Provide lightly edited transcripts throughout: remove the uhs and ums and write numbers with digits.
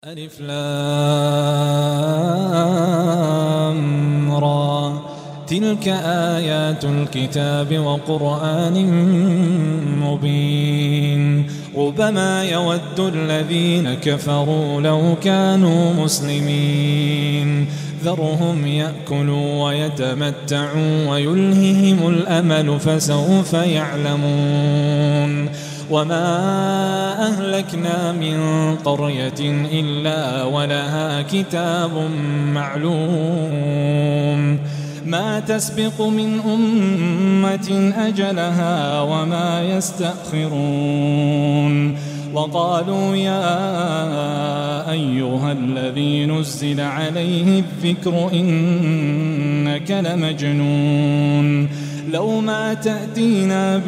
ألف لام را تلك آيات الكتاب وقرآن مبين ربما يود الذين كفروا لو كانوا مسلمين ذرهم يأكلوا ويتمتعوا ويلههم الأمل فسوف يعلمون وما أهلكنا من قرية إلا ولها كتاب معلوم ما تسبق من أمة أجلها وما يستأخرون وقالوا يا أيها الذي نزل عليه الذكر إنك لمجنون لو ما تأتينا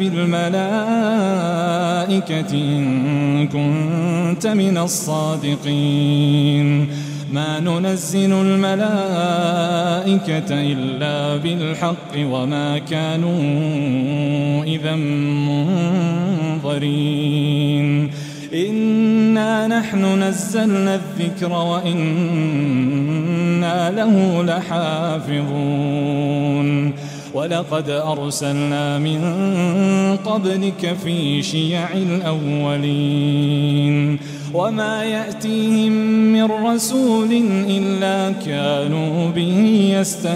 بالملائكة إن كنت من الصادقين ما ننزل الملائكة إلا بالحق وما كانوا إذا منظرين إنا نحن نزلنا الذكر وإنا له لحافظون ولقد أرسلنا من قبلك في شيع الأولين وما يأتيهم من رسول إلا كانوا به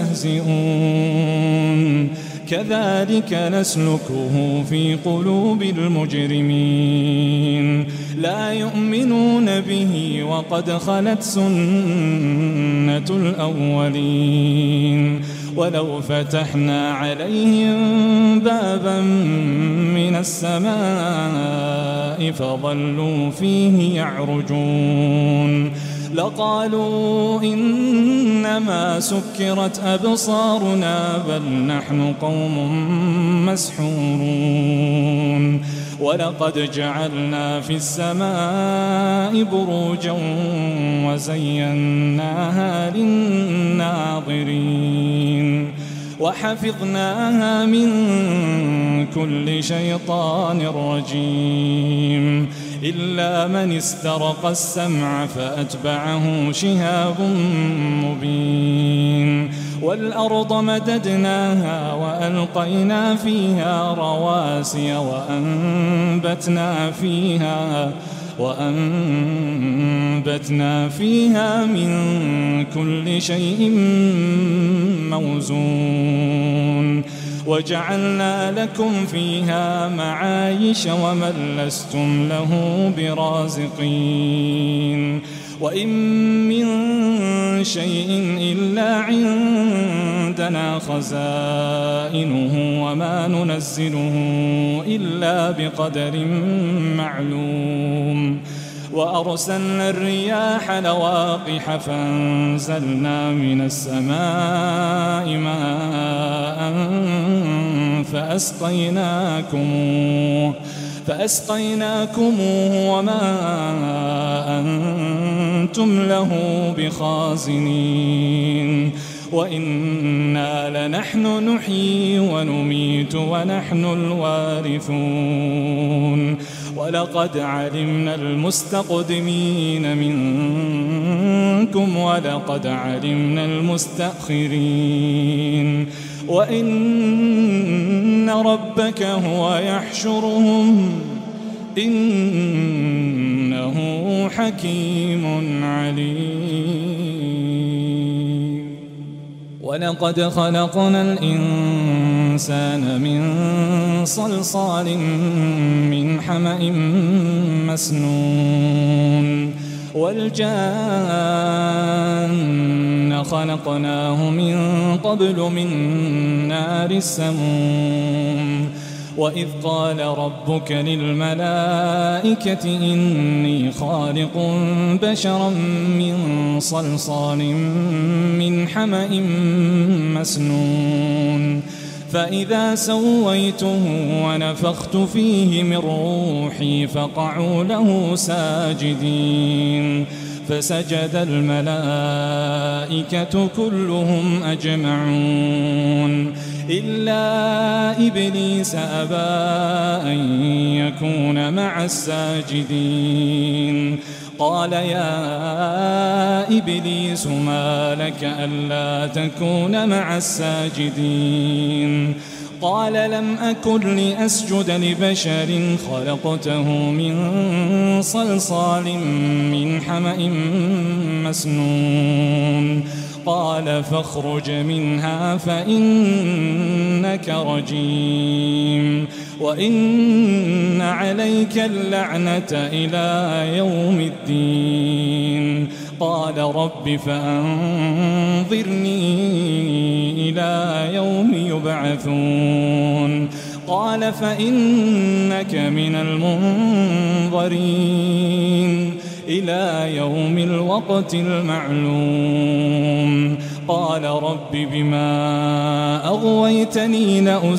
يستهزئون كذلك نسلكه في قلوب المجرمين لا يؤمنون به وقد خلت سنة الأولين ولو فتحنا عليهم بابا من السماء فظلوا فيه يعرجون لقالوا إنما سكرت أبصارنا بل نحن قوم مسحورون ولقد جعلنا في السماء بروجا وزيناها للناظرين وحفظناها من كل شيطان رجيم إلا من استرق السمع فأتبعه شهاب مبين والأرض مددناها وألقينا فيها رواسي وأنبتنا فيها من كل شيء موزون وجعلنا لكم فيها معايش ومن لستم له برازقين وإن من شيء إلا عندنا خزائنه وما ننزله إلا بقدر معلوم وأرسلنا الرياح لواقح فأنزلنا من السماء ماء فأسقيناكموه وما أنتم له بخازنين وإنا لنحن نحيي ونميت ونحن الوارثون ولقد علمنا المستقدمين منكم ولقد علمنا المستأخرين وإن ربك هو يحشرهم إنه حكيم عليم ولقد خلقنا الإنسان من صلصال من حمأ مسنون والجان خلقناه من قبل من نار السموم وإذ قال ربك للملائكة إني خالق بشرا من صلصال من حمأ مسنون فإذا سويته ونفخت فيه من روحي فقعوا له ساجدين فسجد الملائكة كلهم أجمعون إلا إبليس أبى أن يكون مع الساجدين قال يا إبليس ما لك ألا تكون مع الساجدين قال لم أكن لأسجد لبشر خلقته من صلصال من حمأ مسنون قال فاخرج منها فإنك رجيم وإن عليك اللعنة إلى يوم الدين قال رب فأنظرني إلى يوم يبعثون قال فإنك من المنظرين إلى يوم الوقت المعلوم قال رب بما أغويتني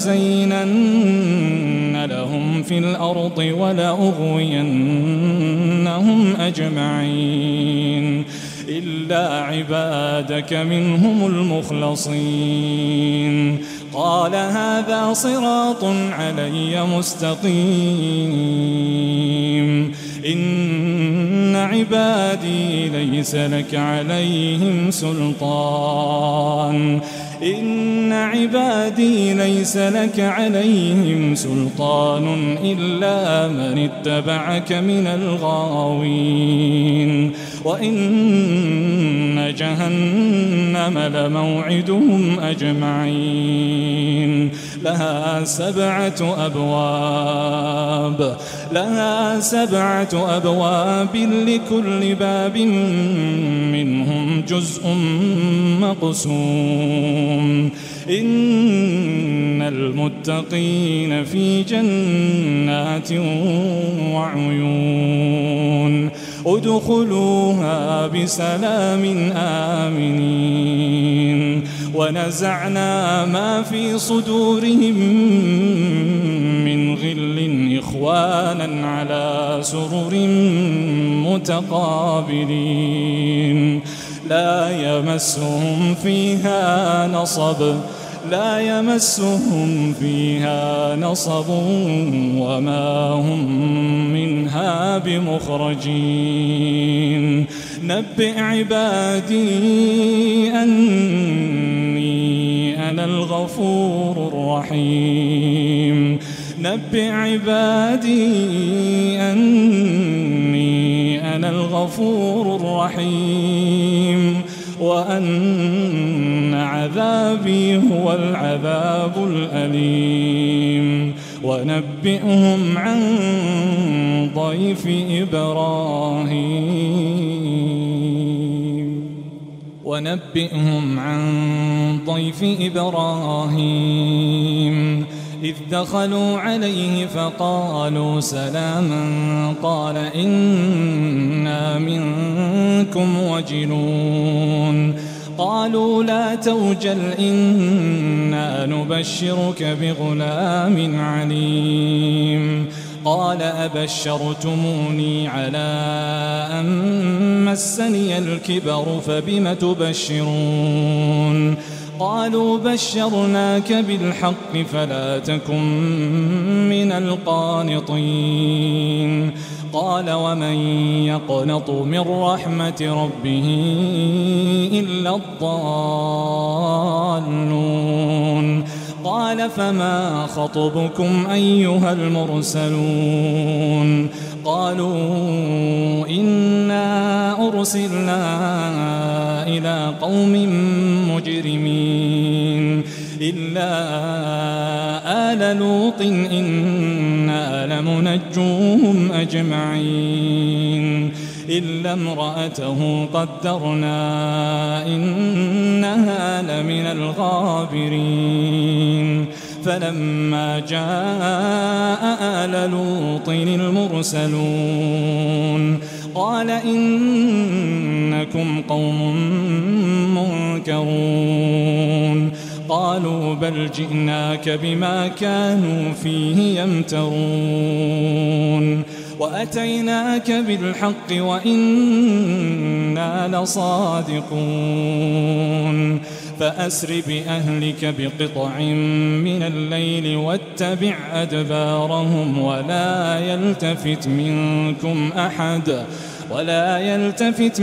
لأزينن لهم في الأرض ولأغوينهم أجمعين إلا عبادك منهم المخلصين قال هذا صراط علي مستقيم إن عبادي ليس لك عليهم سلطان إلا من اتبعك من الغاوين وإن جهنم لموعدهم أجمعين لها سبعة أبواب لكل باب منهم جزء مقسوم إن المتقين في جنات وعيون ادخلوها بسلام آمنين ونزعنا ما في صدورهم من غل إخوانا على سرر متقابلين لا يمسهم فيها نصب وما هم منها بمخرجين نبئ عبادي أني أنا الغفور الرحيم وأن عذابي هو العذاب الأليم ونبئهم عن ضيف إبراهيم إذ دخلوا عليه فقالوا سلاما قال إنا منكم وجلون قالوا لا توجل إنا نبشرك بغلام عليم قال أبشرتموني على أن مسني الكبر فبم تبشرون قالوا بشرناك بالحق فلا تكن من القانطين قال ومن يقنط من رحمة ربه إلا الضالون قال فما خطبكم أيها المرسلون قالوا إنا أرسلنا إلى قوم مجرمين إلا آل لوط إنا لمنجوهم أجمعين إلا امرأته قدرنا إنها لمن الغابرين فلما جاء آل لوط المرسلون قال إنكم قوم منكرون قالوا بل جئناك بما كانوا فيه يمترون وأتيناك بالحق وإنا لصادقون فأسر بأهلك بقطع من الليل واتبع أدبارهم ولا يلتفت منكم أحد ولا يلتفت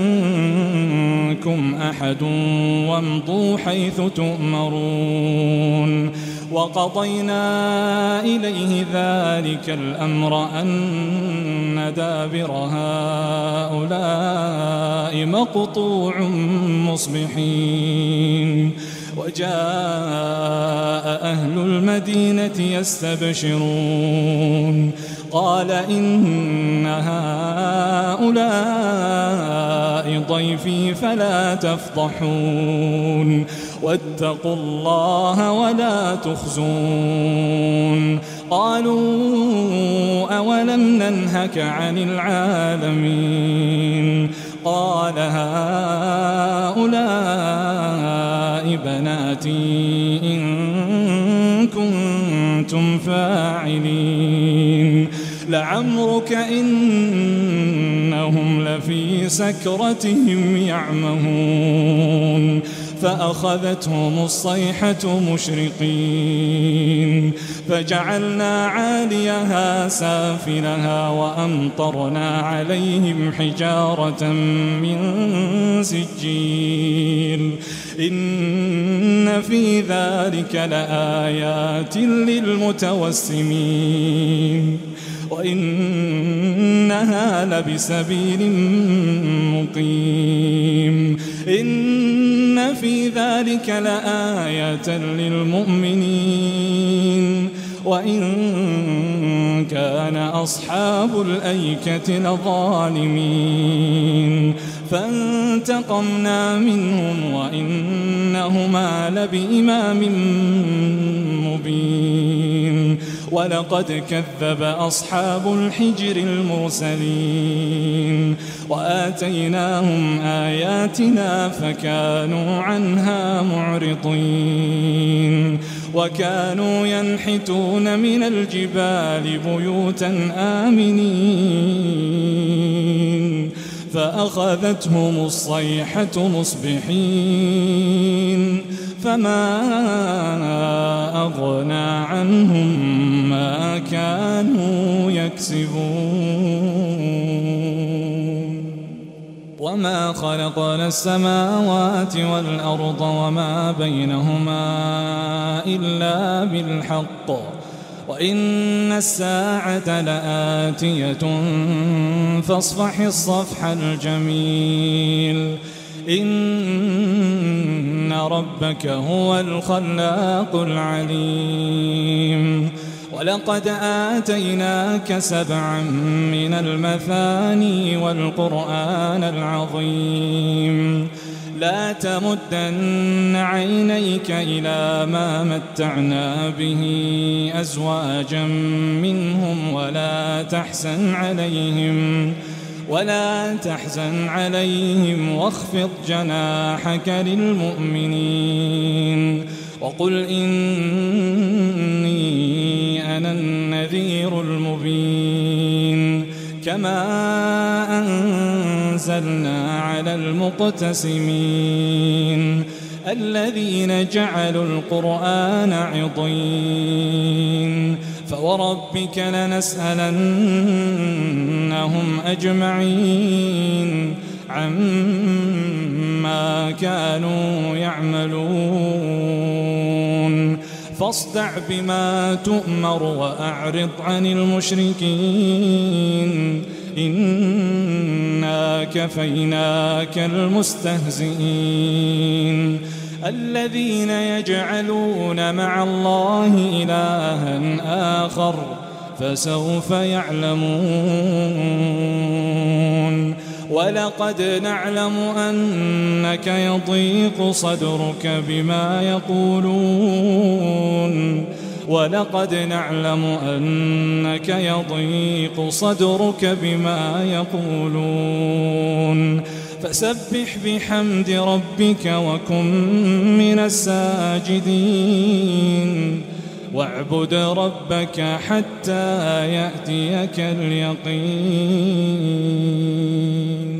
منكم أحد وامضوا حيث تؤمرون وقضينا إليه ذلك الأمر أن دابر هؤلاء مقطوع مصبحين وجاء أهل المدينة يستبشرون قال إن هؤلاء ضيفي فلا تفضحون واتقوا الله ولا تخزون قالوا أولم ننهك عن العالمين قال هؤلاء بناتي إن كنتم فاعلين لعمرك إنهم لفي سكرتهم يعمهون فأخذتهم الصيحة مشرقين فجعلنا عاليها سافلها وأمطرنا عليهم حجارة من سجيل إن في ذلك لآيات للمتوسمين وإنها لبسبيل مقيم إن في ذلك لآية للمؤمنين وإن كان أصحاب الأيكة لظالمين فانتقمنا منهم وإنهما لبإمام مبين ولقد كذب أصحاب الحجر المرسلين وآتيناهم آياتنا فكانوا عنها معرضين وكانوا ينحتون من الجبال بيوتا آمنين فأخذتهم الصيحة مصبحين فما أغنى عنهم ما كانوا يكسبون وما خلقنا السماوات والأرض وما بينهما إلا بالحق وإن الساعة لآتية فاصفح الصفح الجميل إن ربك هو الخلاق العليم ولقد آتيناك 7 من المثاني والقرآن العظيم لا تمدن عينيك إلى ما متعنا به أزواجا منهم ولا تحزن عليهم واخفض جناحك للمؤمنين وقل إني أنا النذير المبين كما أنزلنا على المقتسمين الذين جعلوا القرآن عضين فوربك لنسألنهم أجمعين عما كانوا يعملون فاصدع بما تؤمر وأعرض عن المشركين إنا كفيناك المستهزئين الذين يجعلون مع الله إلها آخر فسوف يعلمون ولقد نعلم أنك يضيق صدرك بما يقولون فسبح بحمد ربك وكن من الساجدين واعبد ربك حتى يأتيك اليقين.